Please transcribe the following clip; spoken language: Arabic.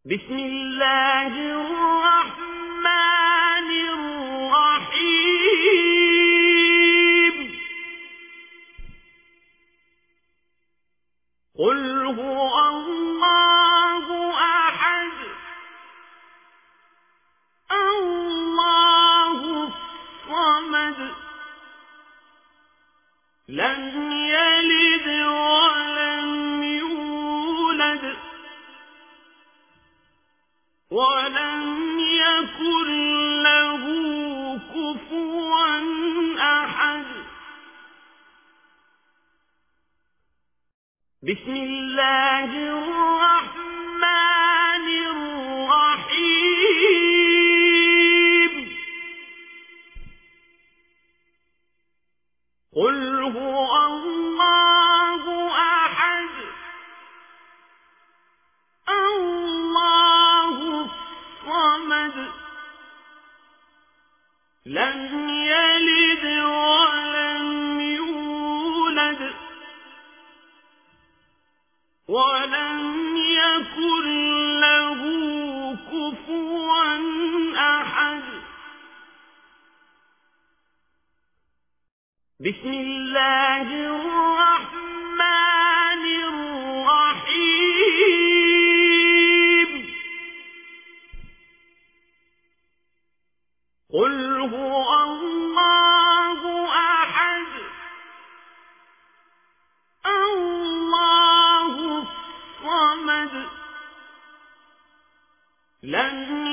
بسم الله الرحمن الرحيم قل هو الله أحد الله الصمد لم يلد ولم يولد ولم يكن له كفوا أحد بسم الله الرحمن الرحيم قل هو الله أحد الله الصمد لم يلد ولم يولد ولم يكن له كفوا أحد بسم الله الرحمن الرحيم قل هو الله أحد الله الصمد لم